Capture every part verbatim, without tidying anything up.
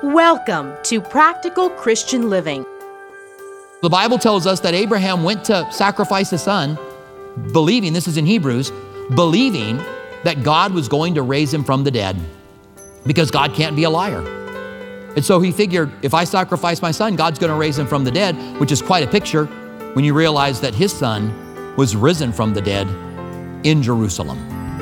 Welcome to Practical Christian Living. The Bible tells us that Abraham went to sacrifice his son, believing, this is in Hebrews, believing that God was going to raise him from the dead, because God can't be a liar. And so he figured, if I sacrifice my son, God's going to raise him from the dead, which is quite a picture when you realize that his son was risen from the dead in Jerusalem.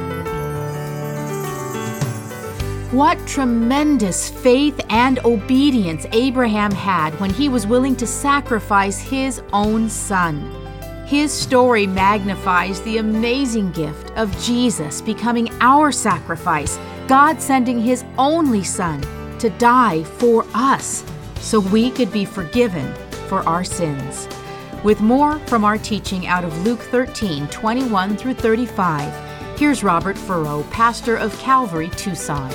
What tremendous faith and obedience Abraham had when he was willing to sacrifice his own son. His story magnifies the amazing gift of Jesus becoming our sacrifice, God sending his only son to die for us so we could be forgiven for our sins. With more from our teaching out of Luke thirteen, twenty-one through thirty-five, here's Robert Furrow, pastor of Calvary, Tucson.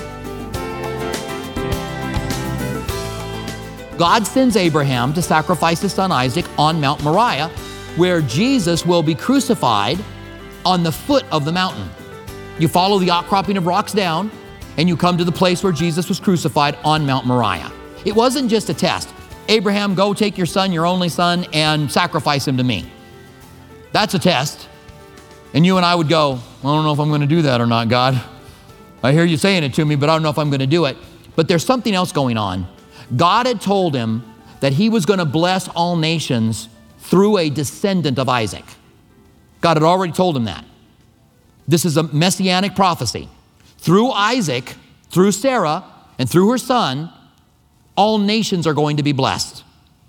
God sends Abraham to sacrifice his son Isaac on Mount Moriah, where Jesus will be crucified on the foot of the mountain. You follow the outcropping of rocks down, and you come to the place where Jesus was crucified on Mount Moriah. It wasn't just a test. Abraham, go take your son, your only son, and sacrifice him to me. That's a test. And you and I would go, I don't know if I'm going to do that or not, God. I hear you saying it to me, but I don't know if I'm going to do it. But there's something else going on. God had told him that he was going to bless all nations through a descendant of Isaac. God had already told him that. This is a messianic prophecy. Through Isaac, through Sarah, and through her son, all nations are going to be blessed.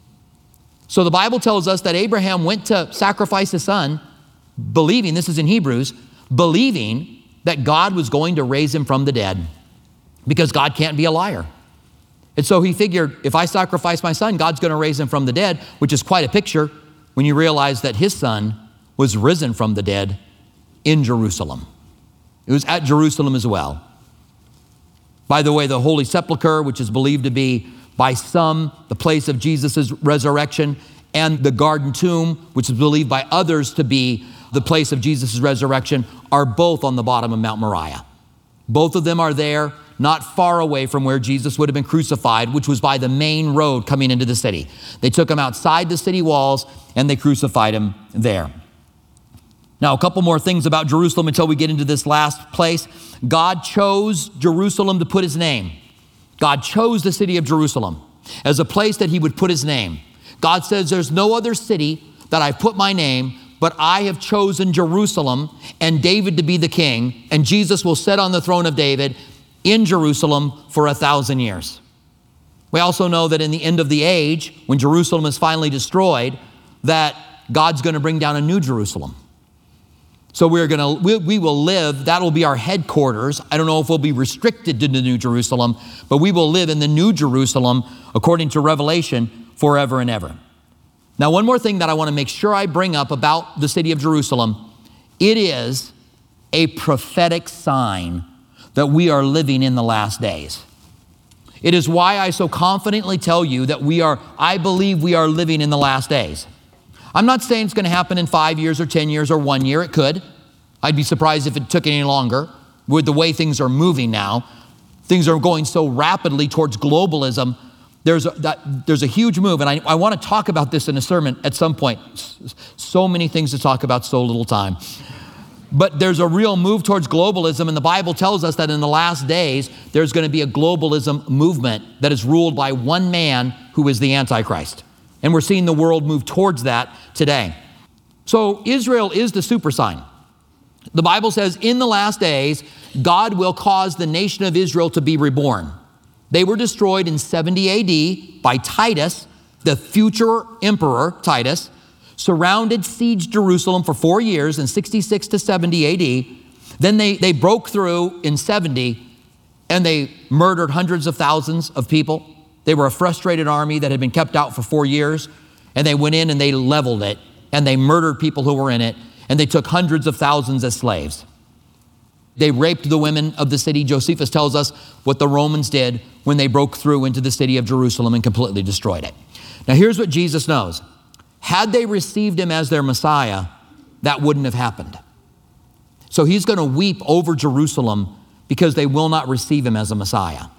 So the Bible tells us that Abraham went to sacrifice his son, believing, this is in Hebrews, believing that God was going to raise him from the dead, because God can't be a liar. And so he figured, if I sacrifice my son, God's going to raise him from the dead, which is quite a picture when you realize that his son was risen from the dead in Jerusalem. It was at Jerusalem as well. By the way, the Holy Sepulchre, which is believed to be by some the place of Jesus' resurrection, and the garden tomb, which is believed by others to be the place of Jesus' resurrection, are both on the bottom of Mount Moriah. Both of them are there, not far away from where Jesus would have been crucified, which was by the main road coming into the city. They took him outside the city walls and they crucified him there. Now, a couple more things about Jerusalem until we get into this last place. God chose Jerusalem to put his name. God chose the city of Jerusalem as a place that he would put his name. God says, there's no other city that I've put my name, but I have chosen Jerusalem and David to be the king, and Jesus will sit on the throne of David in Jerusalem for a thousand years. We also know that in the end of the age, when Jerusalem is finally destroyed, that God's going to bring down a new Jerusalem. So we're going to, we, we will live, that will be our headquarters. I don't know if we'll be restricted to the New Jerusalem, but we will live in the New Jerusalem, according to Revelation, forever and ever. Now, one more thing that I want to make sure I bring up about the city of Jerusalem. It is a prophetic sign that we are living in the last days. It is why I so confidently tell you that we are, I believe we are living in the last days. I'm not saying it's going to happen in five years or ten years or one year. It could. I'd be surprised if it took any longer. With the way things are moving now, things are going so rapidly towards globalism. There's a, that, there's a huge move, and I, I want to talk about this in a sermon at some point. So many things to talk about, so little time. But there's a real move towards globalism, and the Bible tells us that in the last days, there's going to be a globalism movement that is ruled by one man who is the Antichrist. And we're seeing the world move towards that today. So Israel is the super sign. The Bible says in the last days, God will cause the nation of Israel to be reborn. They were destroyed in seventy A D by Titus, the future emperor Titus, surrounded, sieged Jerusalem for four years in sixty-six to seventy A D. Then they, they broke through in seventy and they murdered hundreds of thousands of people. They were a frustrated army that had been kept out for four years, and they went in and they leveled it, and they murdered people who were in it, and they took hundreds of thousands as slaves. They raped the women of the city. Josephus tells us what the Romans did when they broke through into the city of Jerusalem and completely destroyed it. Now here's what Jesus knows. Had they received him as their Messiah, that wouldn't have happened. So he's going to weep over Jerusalem because they will not receive him as a Messiah.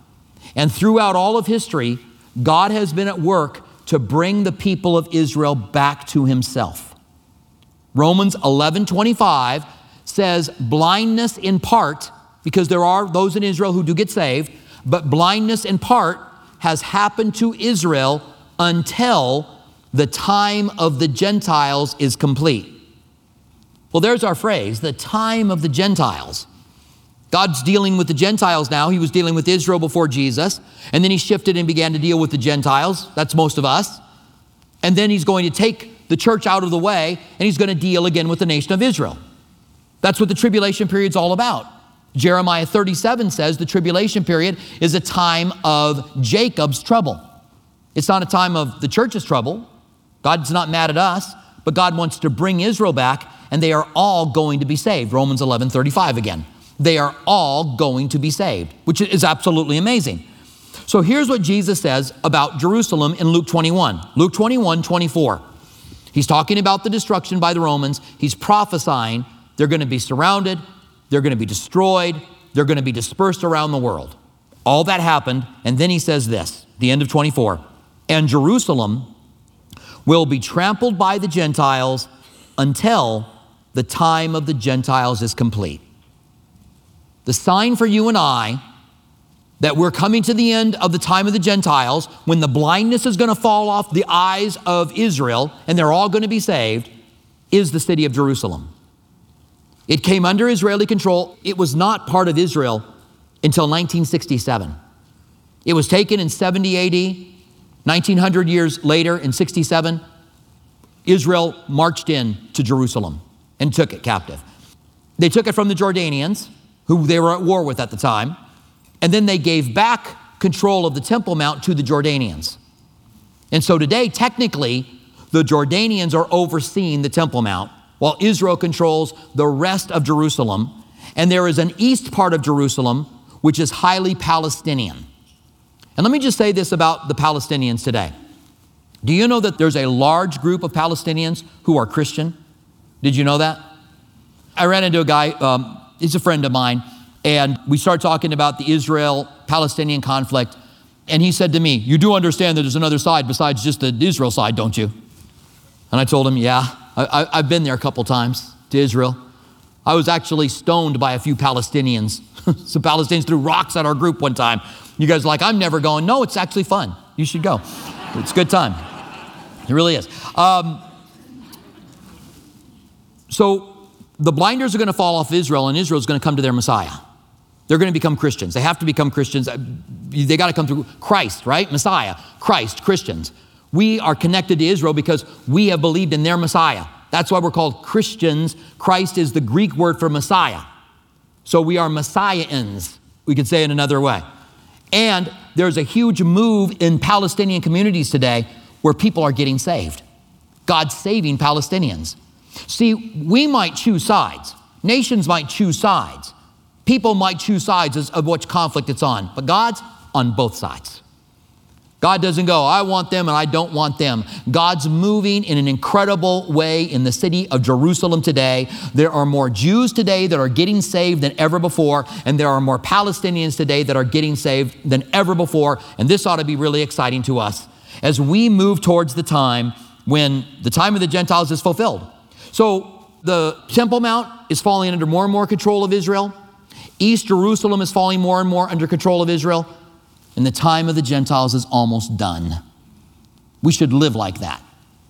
And throughout all of history, God has been at work to bring the people of Israel back to himself. Romans eleven twenty-five says blindness in part, because there are those in Israel who do get saved, but blindness in part has happened to Israel until the time of the Gentiles is complete. Well, there's our phrase, the time of the Gentiles. God's dealing with the Gentiles now. He was dealing with Israel before Jesus, and then he shifted and began to deal with the Gentiles. That's most of us. And then he's going to take the church out of the way, and he's going to deal again with the nation of Israel. That's what the tribulation period's all about. Jeremiah thirty-seven says the tribulation period is a time of Jacob's trouble. It's not a time of the church's trouble. God's not mad at us, but God wants to bring Israel back, and they are all going to be saved. Romans eleven thirty-five again. They are all going to be saved, which is absolutely amazing. So here's what Jesus says about Jerusalem in Luke twenty-one. Luke twenty-one, twenty-four. He's talking about the destruction by the Romans. He's prophesying they're going to be surrounded, they're going to be destroyed, they're going to be dispersed around the world. All that happened, and then he says this, the end of twenty-four. And Jerusalem will be trampled by the Gentiles until the time of the Gentiles is complete. The sign for you and I that we're coming to the end of the time of the Gentiles, when the blindness is going to fall off the eyes of Israel and they're all going to be saved, is the city of Jerusalem. It came under Israeli control. It was not part of Israel until nineteen sixty-seven. It was taken in seventy A D. nineteen hundred years later, in sixty-seven, Israel marched in to Jerusalem and took it captive. They took it from the Jordanians, who they were at war with at the time, and then they gave back control of the Temple Mount to the Jordanians. And so today, technically, the Jordanians are overseeing the Temple Mount, while Israel controls the rest of Jerusalem. And there is an east part of Jerusalem, which is highly Palestinian. And let me just say this about the Palestinians today. Do you know that there's a large group of Palestinians who are Christian? Did you know that? I ran into a guy, um, he's a friend of mine, and we started talking about the Israel-Palestinian conflict. And he said to me, you do understand that there's another side besides just the Israel side, don't you? And I told him, yeah, I, I, I've been there a couple times to Israel. I was actually stoned by a few Palestinians. Some Palestinians threw rocks at our group one time. You guys are like, I'm never going. No, it's actually fun. You should go. It's a good time. It really is. Um, so the blinders are going to fall off Israel, and Israel is going to come to their Messiah. They're going to become Christians. They have to become Christians. They got to come through Christ, right? Messiah, Christ, Christians. We are connected to Israel because we have believed in their Messiah. That's why we're called Christians. Christ is the Greek word for Messiah. So we are Messiahans, we could say it another way. And there's a huge move in Palestinian communities today where people are getting saved. God's saving Palestinians. See, we might choose sides. Nations might choose sides. People might choose sides of which conflict it's on. But God's on both sides. God doesn't go, I want them and I don't want them. God's moving in an incredible way in the city of Jerusalem today. There are more Jews today that are getting saved than ever before, and there are more Palestinians today that are getting saved than ever before, and this ought to be really exciting to us as we move towards the time when the time of the Gentiles is fulfilled. So the Temple Mount is falling under more and more control of Israel. East Jerusalem is falling more and more under control of Israel. And the time of the Gentiles is almost done. We should live like that.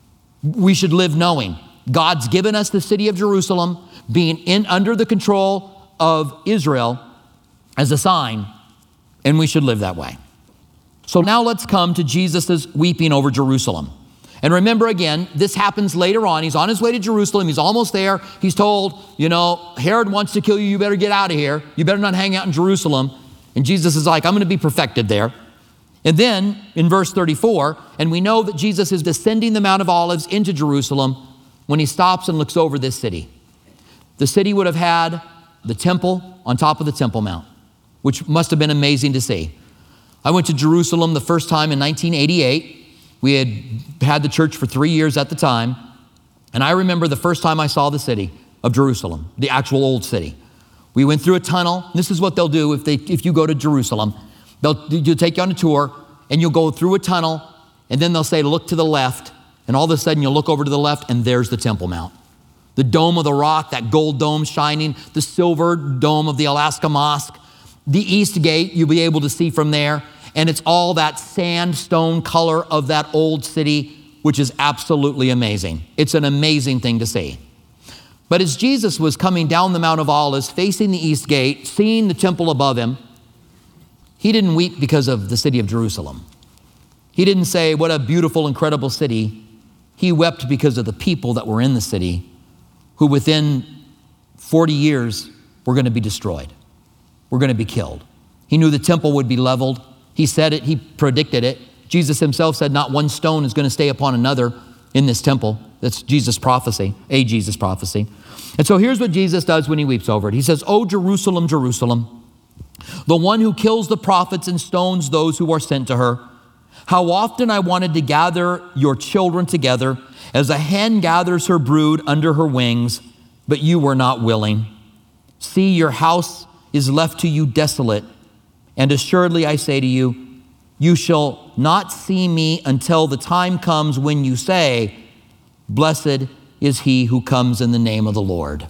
We should live knowing God's given us the city of Jerusalem, being in under the control of Israel as a sign, and we should live that way. So now let's come to Jesus' weeping over Jerusalem. And remember again, this happens later on. He's on his way to Jerusalem. He's almost there. He's told, you know, Herod wants to kill you. You better get out of here. You better not hang out in Jerusalem. And Jesus is like, I'm going to be perfected there. And then in verse thirty-four, and we know that Jesus is descending the Mount of Olives into Jerusalem when he stops and looks over this city. The city would have had the temple on top of the Temple Mount, which must have been amazing to see. I went to Jerusalem the first time in nineteen eighty-eight. We had had the church for three years at the time. And I remember the first time I saw the city of Jerusalem, the actual old city. We went through a tunnel. This is what they'll do if, they, if you go to Jerusalem. They'll, they'll take you on a tour, and you'll go through a tunnel, and then they'll say, look to the left, and all of a sudden you'll look over to the left, and there's the Temple Mount. The Dome of the Rock, that gold dome shining, the silver dome of the Alaska Mosque. The East Gate, you'll be able to see from there, and it's all that sandstone color of that old city, which is absolutely amazing. It's an amazing thing to see. But as Jesus was coming down the Mount of Olives, facing the East Gate, seeing the temple above him, he didn't weep because of the city of Jerusalem. He didn't say, what a beautiful, incredible city. He wept because of the people that were in the city, who within forty years were going to be destroyed. Were going to be killed. He knew the temple would be leveled. He said it, he predicted it. Jesus himself said not one stone is going to stay upon another in this temple. That's Jesus' prophecy, a Jesus prophecy. And so here's what Jesus does when he weeps over it. He says, "O Jerusalem, Jerusalem, the one who kills the prophets and stones those who are sent to her. How often I wanted to gather your children together as a hen gathers her brood under her wings, but you were not willing. See, your house is left to you desolate. And assuredly I say to you, you shall not see me until the time comes when you say, blessed is he who comes in the name of the Lord."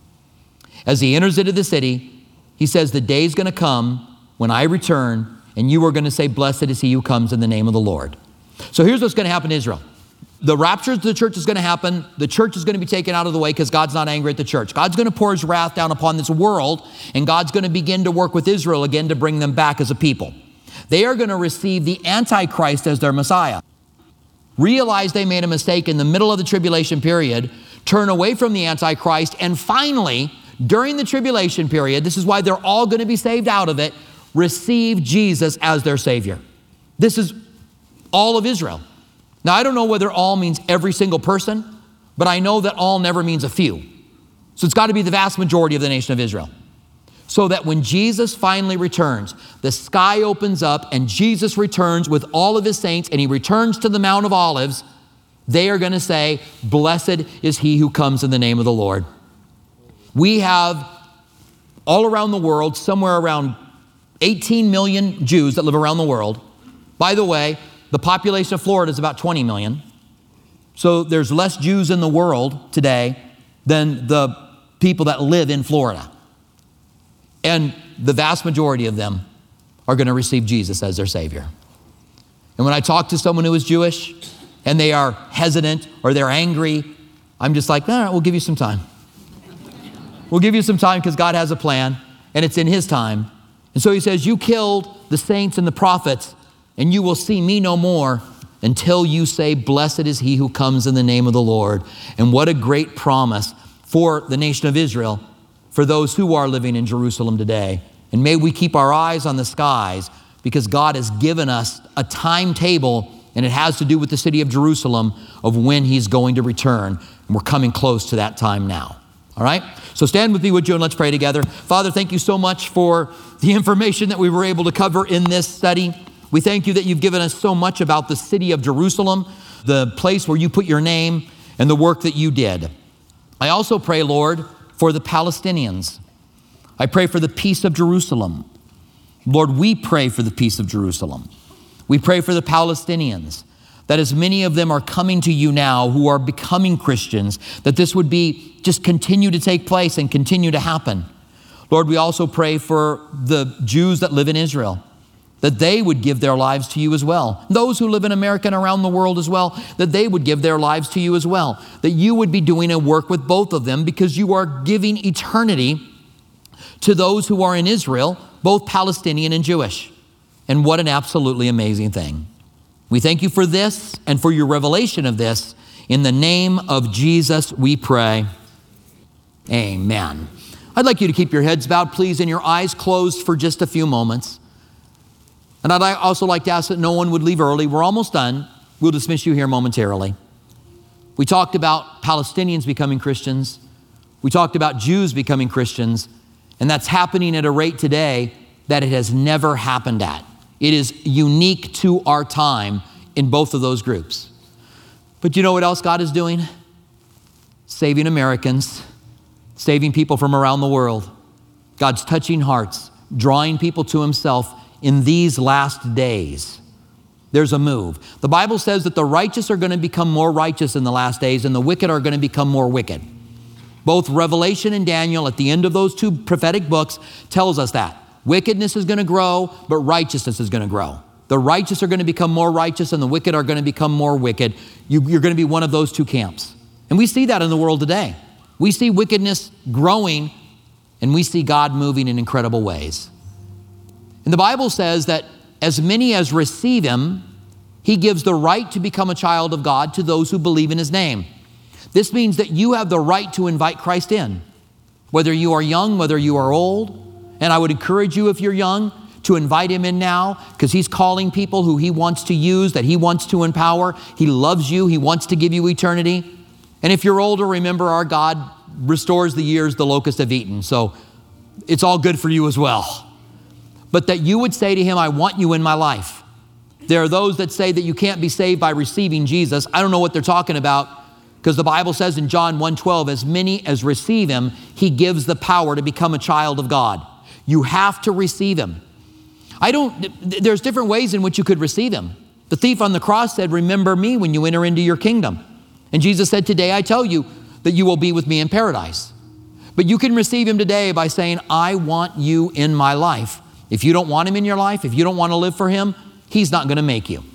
As he enters into the city, he says, the day is going to come when I return, and you are going to say, blessed is he who comes in the name of the Lord. So here's what's going to happen in Israel. The rapture of the church is going to happen. The church is going to be taken out of the way because God's not angry at the church. God's going to pour his wrath down upon this world, and God's going to begin to work with Israel again to bring them back as a people. They are going to receive the Antichrist as their Messiah. Realize they made a mistake in the middle of the tribulation period, turn away from the Antichrist, and finally, during the tribulation period, this is why they're all going to be saved out of it, receive Jesus as their Savior. This is all of Israel. Now, I don't know whether all means every single person, but I know that all never means a few. So it's got to be the vast majority of the nation of Israel. So that when Jesus finally returns, the sky opens up and Jesus returns with all of his saints, and he returns to the Mount of Olives, they are going to say, blessed is he who comes in the name of the Lord. We have all around the world, somewhere around eighteen million Jews that live around the world. By the way, the population of Florida is about twenty million. So there's less Jews in the world today than the people that live in Florida. And the vast majority of them are going to receive Jesus as their Savior. And when I talk to someone who is Jewish and they are hesitant or they're angry, I'm just like, all right, we'll give you some time. We'll give you some time because God has a plan and it's in his time. And so he says, you killed the saints and the prophets, and you will see me no more until you say, blessed is he who comes in the name of the Lord. And what a great promise for the nation of Israel, for those who are living in Jerusalem today. And may we keep our eyes on the skies, because God has given us a timetable, and it has to do with the city of Jerusalem, of when he's going to return. And we're coming close to that time now. All right? So stand with me, would you, and let's pray together. Father, thank you so much for the information that we were able to cover in this study. We thank you that you've given us so much about the city of Jerusalem, the place where you put your name and the work that you did. I also pray, Lord, for the Palestinians. I pray for the peace of Jerusalem. Lord, we pray for the peace of Jerusalem. We pray for the Palestinians, that as many of them are coming to you now who are becoming Christians, that this would be just continue to take place and continue to happen. Lord, we also pray for the Jews that live in Israel, that they would give their lives to you as well. Those who live in America and around the world as well, that they would give their lives to you as well. That you would be doing a work with both of them, because you are giving eternity to those who are in Israel, both Palestinian and Jewish. And what an absolutely amazing thing. We thank you for this and for your revelation of this. In the name of Jesus, we pray. Amen. I'd like you to keep your heads bowed, please, and your eyes closed for just a few moments. And I'd also like to ask that no one would leave early. We're almost done. We'll dismiss you here momentarily. We talked about Palestinians becoming Christians. We talked about Jews becoming Christians. And that's happening at a rate today that it has never happened at. It is unique to our time in both of those groups. But you know what else God is doing? Saving Americans, saving people from around the world. God's touching hearts, drawing people to himself in these last days. There's a move. The Bible says that the righteous are going to become more righteous in the last days and the wicked are going to become more wicked. Both Revelation and Daniel at the end of those two prophetic books tells us that. Wickedness is going to grow, but righteousness is going to grow. The righteous are going to become more righteous and the wicked are going to become more wicked. You, you're going to be one of those two camps. And we see that in the world today. We see wickedness growing and we see God moving in incredible ways. And the Bible says that as many as receive him, he gives the right to become a child of God to those who believe in his name. This means that you have the right to invite Christ in, whether you are young, whether you are old. And I would encourage you, if you're young, to invite him in now, because he's calling people who he wants to use, that he wants to empower. He loves you. He wants to give you eternity. And if you're older, remember our God restores the years the locusts have eaten. So it's all good for you as well. But that you would say to him, I want you in my life. There are those that say that you can't be saved by receiving Jesus. I don't know what they're talking about, because the Bible says in John one twelve, as many as receive him, he gives the power to become a child of God. You have to receive him. I don't, there's different ways in which you could receive him. The thief on the cross said, remember me when you enter into your kingdom. And Jesus said, today I tell you that you will be with me in paradise. But you can receive him today by saying, I want you in my life. If you don't want him in your life, if you don't want to live for him, he's not going to make you.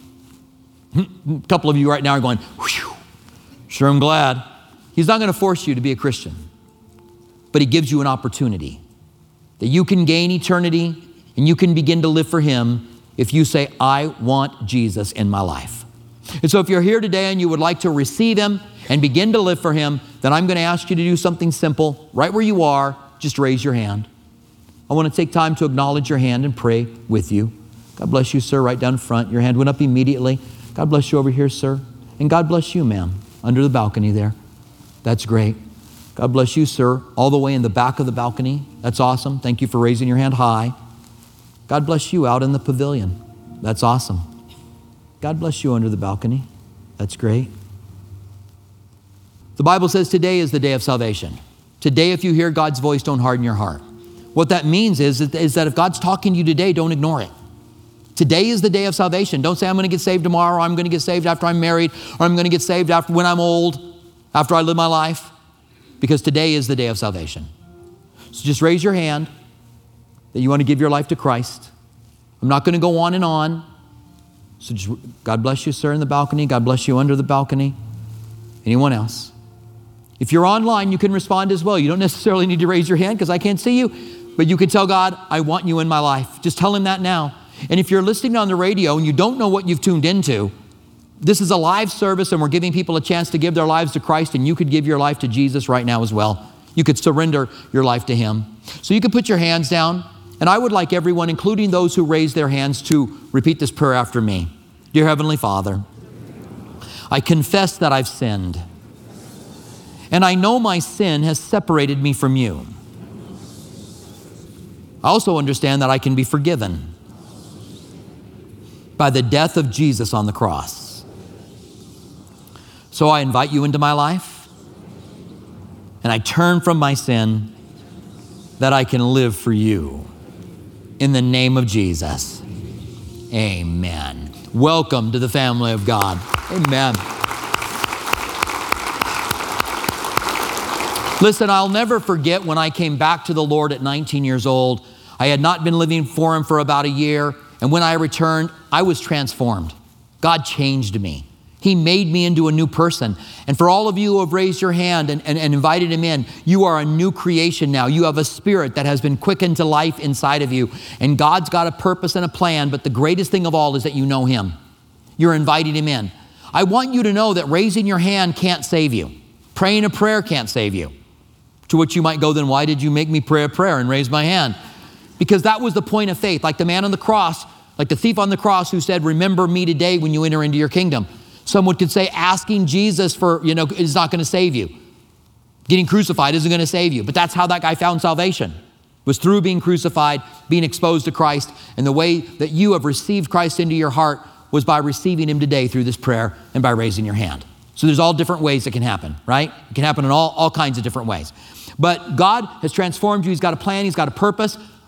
A couple of you right now are going, whew, sure I'm glad. He's not going to force you to be a Christian, but he gives you an opportunity that you can gain eternity and you can begin to live for him if you say, I want Jesus in my life. And so if you're here today and you would like to receive him and begin to live for him, then I'm going to ask you to do something simple. Right where you are, just raise your hand. I want to take time to acknowledge your hand and pray with you. God bless you, sir, right down front. Your hand went up immediately. God bless you over here, sir. And God bless you, ma'am, under the balcony there. That's great. God bless you, sir, all the way in the back of the balcony. That's awesome. Thank you for raising your hand high. God bless you out in the pavilion. That's awesome. God bless you under the balcony. That's great. The Bible says today is the day of salvation. Today, if you hear God's voice, don't harden your heart. What that means is, is that if God's talking to you today, don't ignore it. Today is the day of salvation. Don't say, I'm going to get saved tomorrow, or I'm going to get saved after I'm married, or I'm going to get saved after when I'm old, after I live my life. Because today is the day of salvation. So just raise your hand that you want to give your life to Christ. I'm not going to go on and on. So just, God bless you, sir, in the balcony. God bless you under the balcony. Anyone else? If you're online, you can respond as well. You don't necessarily need to raise your hand because I can't see you, but you can tell God, I want you in my life. Just tell him that now. And if you're listening on the radio and you don't know what you've tuned into, this is a live service and we're giving people a chance to give their lives to Christ, and you could give your life to Jesus right now as well. You could surrender your life to him. So you can put your hands down, and I would like everyone, including those who raise their hands, to repeat this prayer after me. Dear Heavenly Father, I confess that I've sinned, and I know my sin has separated me from you. I also understand that I can be forgiven by the death of Jesus on the cross. So I invite you into my life, and I turn from my sin that I can live for you. In the name of Jesus, amen. Welcome to the family of God. Amen. Listen, I'll never forget when I came back to the Lord at nineteen years old. I had not been living for him for about a year. And when I returned, I was transformed. God changed me. He made me into a new person. And for all of you who have raised your hand and, and, and invited him in, you are a new creation now. You have a spirit that has been quickened to life inside of you. And God's got a purpose and a plan, but the greatest thing of all is that you know him. You're inviting him in. I want you to know that raising your hand can't save you. Praying a prayer can't save you. To which you might go, then why did you make me pray a prayer and raise my hand? Because that was the point of faith. Like the man on the cross, like the thief on the cross who said, remember me today when you enter into your kingdom. Someone could say asking Jesus for, you know, is not going to save you. Getting crucified isn't going to save you. But that's how that guy found salvation. Was through being crucified, being exposed to Christ. And the way that you have received Christ into your heart was by receiving him today through this prayer and by raising your hand. So there's all different ways it can happen, right? It can happen in all, all kinds of different ways. But God has transformed you. He's got a plan. He's got a purpose.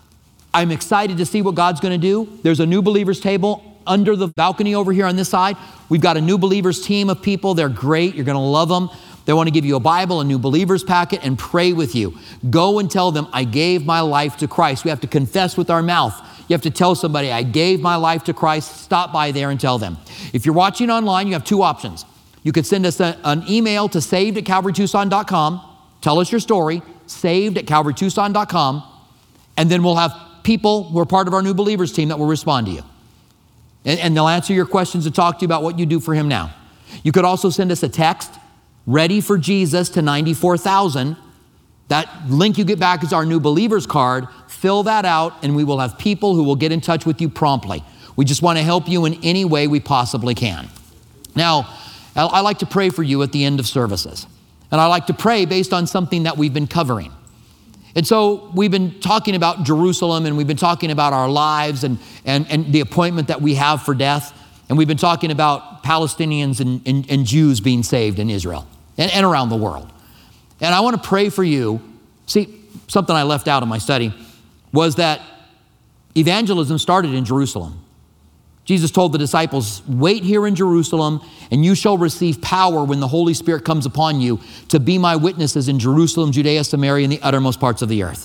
I'm excited to see what God's going to do. There's a new believers table under the balcony over here on this side. We've got a new believers team of people. They're great. You're going to love them. They want to give you a Bible, a new believers packet, and pray with you. Go and tell them, I gave my life to Christ. We have to confess with our mouth. You have to tell somebody, I gave my life to Christ. Stop by there and tell them. If you're watching online, you have two options. You could send us a, an email to saved at calvary tucson dot com. Tell us your story, saved at calvary tucson dot com. And then we'll have people who are part of our new believers team that will respond to you. And, and they'll answer your questions and talk to you about what you do for him now. You could also send us a text, Ready for Jesus, to ninety-four thousand. That link you get back is our new believers card. Fill that out and we will have people who will get in touch with you promptly. We just want to help you in any way we possibly can. Now, I like to pray for you at the end of services. And I like to pray based on something that we've been covering. And so we've been talking about Jerusalem, and we've been talking about our lives and, and, and the appointment that we have for death. And we've been talking about Palestinians and, and, and Jews being saved in Israel and, and around the world. And I want to pray for you. See, something I left out of my study was that evangelism started in Jerusalem. Jesus told the disciples, wait here in Jerusalem, and you shall receive power when the Holy Spirit comes upon you to be my witnesses in Jerusalem, Judea, Samaria, and the uttermost parts of the earth.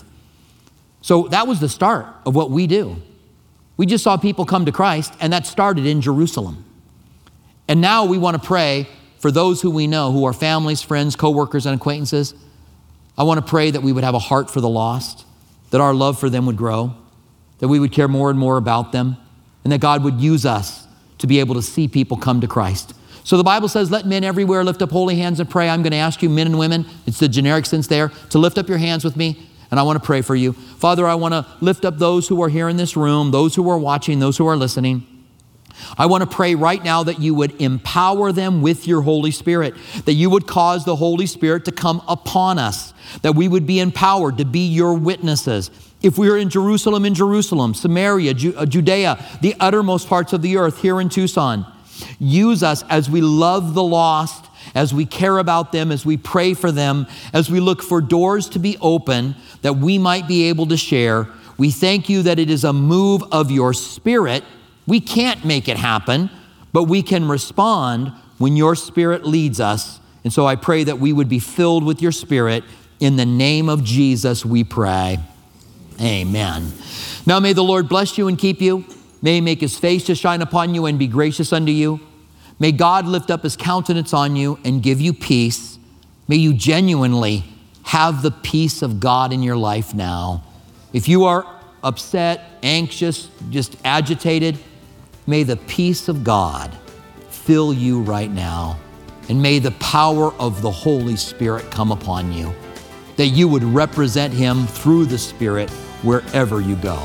So that was the start of what we do. We just saw people come to Christ, and that started in Jerusalem. And now we want to pray for those who we know, who are families, friends, co-workers, and acquaintances. I want to pray that we would have a heart for the lost, that our love for them would grow, that we would care more and more about them, and that God would use us to be able to see people come to Christ. So the Bible says, let men everywhere lift up holy hands and pray. I'm going to ask you, men and women, it's the generic sense there, to lift up your hands with me, and I want to pray for you. Father, I want to lift up those who are here in this room, those who are watching, those who are listening. I want to pray right now that you would empower them with your Holy Spirit, that you would cause the Holy Spirit to come upon us, that we would be empowered to be your witnesses. If we are in Jerusalem, in Jerusalem, Samaria, Ju- Judea, the uttermost parts of the earth here in Tucson, use us as we love the lost, as we care about them, as we pray for them, as we look for doors to be open that we might be able to share. We thank you that it is a move of your Spirit. We can't make it happen, but we can respond when your Spirit leads us. And so I pray that we would be filled with your Spirit. In the name of Jesus, we pray. Amen. Now may the Lord bless you and keep you. May he make his face to shine upon you and be gracious unto you. May God lift up his countenance on you and give you peace. May you genuinely have the peace of God in your life now. If you are upset, anxious, just agitated, may the peace of God fill you right now. And may the power of the Holy Spirit come upon you, that you would represent him through the Spirit wherever you go.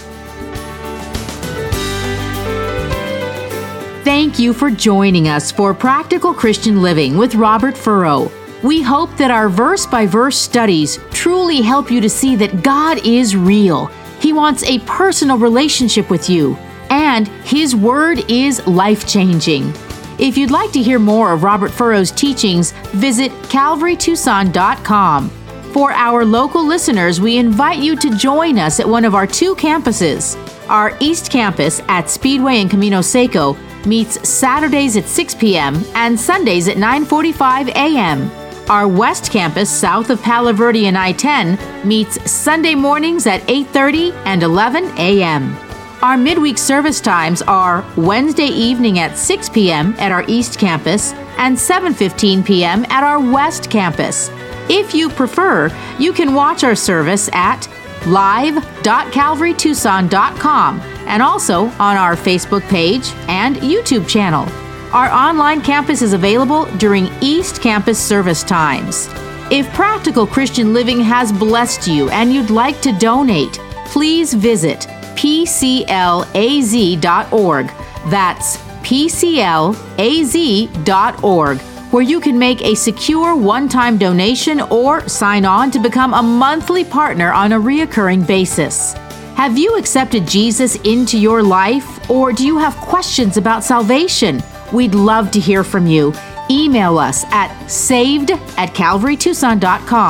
Thank you for joining us for Practical Christian Living with Robert Furrow. We hope that our verse-by-verse studies truly help you to see that God is real. He wants a personal relationship with you, and his word is life-changing. If you'd like to hear more of Robert Furrow's teachings, visit calvary tucson dot com. For our local listeners, we invite you to join us at one of our two campuses. Our East Campus at Speedway and Camino Seco meets Saturdays at six p.m. and Sundays at nine forty-five a.m. Our West Campus, south of Palo Verde and I ten, meets Sunday mornings at eight thirty and eleven a.m. Our midweek service times are Wednesday evening at six p.m. at our East Campus and seven fifteen p.m. at our West Campus. If you prefer, you can watch our service at live dot calvary tucson dot com and also on our Facebook page and YouTube channel. Our online campus is available during East Campus service times. If Practical Christian Living has blessed you and you'd like to donate, please visit p c l a z dot org. That's p c l a z dot org, where you can make a secure one-time donation or sign on to become a monthly partner on a reoccurring basis. Have you accepted Jesus into your life, or do you have questions about salvation? We'd love to hear from you. Email us at saved at calvary tucson dot com.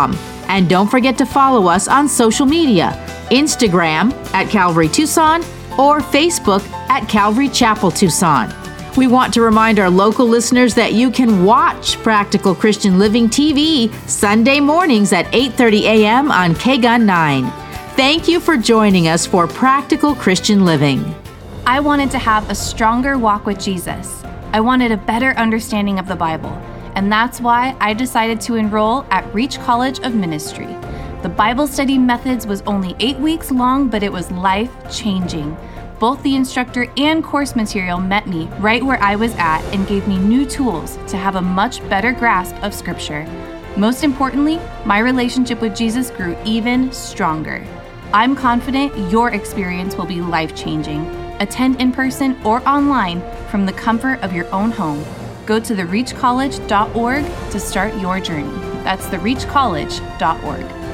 And don't forget to follow us on social media, Instagram at Calvary Tucson or Facebook at Calvary Chapel Tucson. We want to remind our local listeners that you can watch Practical Christian Living T V Sunday mornings at eight thirty a.m. on K G U N nine. Thank you for joining us for Practical Christian Living. I wanted to have a stronger walk with Jesus. I wanted a better understanding of the Bible, and that's why I decided to enroll at Reach College of Ministry. The Bible study methods was only eight weeks long, but it was life-changing. Both the instructor and course material met me right where I was at and gave me new tools to have a much better grasp of Scripture. Most importantly, my relationship with Jesus grew even stronger. I'm confident your experience will be life-changing. Attend in person or online from the comfort of your own home. Go to the reach college dot org to start your journey. That's the reach college dot org.